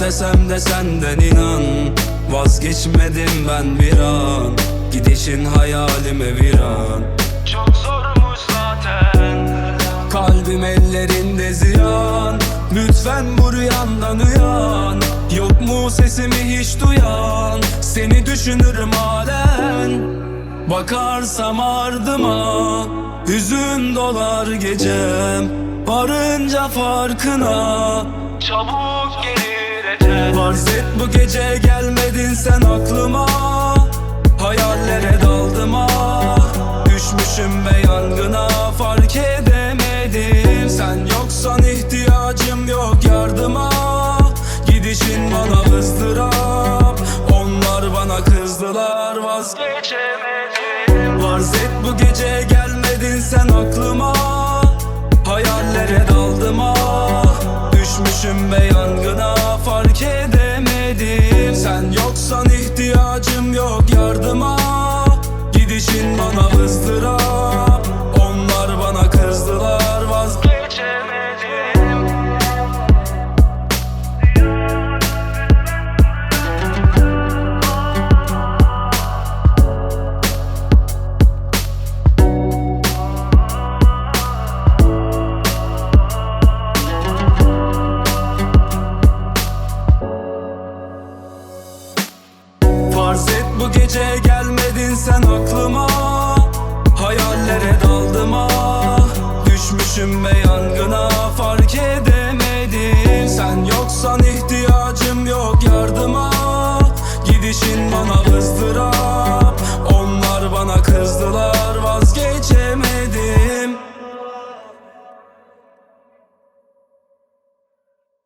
Göremesem de senden inan, vazgeçmedim ben bir an. Gidişin hayalime viran. Çok zormuş zaten. Kalbim ellerinde ziyan. Lütfen bu rüyandan uyan. Yok mu sesimi hiç duyan? Seni düşünürüm halen. Bakarsam ardıma, hüzün dolar gecem. Varınca farkına Çabuk gelir ecel. farz et bu gece gelmedin sen aklıma. Hayallere daldım düşmüşüm be yangına, fark edemedim. Sen yoksan ihtiyacım yok yardıma. Gidişin bana ızdırap, onlar bana kızdılar, Geçemedim. farz et bu gece gelmedin sen aklıma. Hayallere daldım düşmüşüm be yangına, fark edemedim. Sen yoksan ihtiyacım yok yardıma. Gidişin bana ızdırap, onlar bana kızdılar, Geçemedim. farz et bu gece gelmedin sen aklıma. Hayallere daldım düşmüşüm be yangına, fark edemedim. Sen yoksan ihtiyacım yok yardıma. Gidişin bana ızdırap,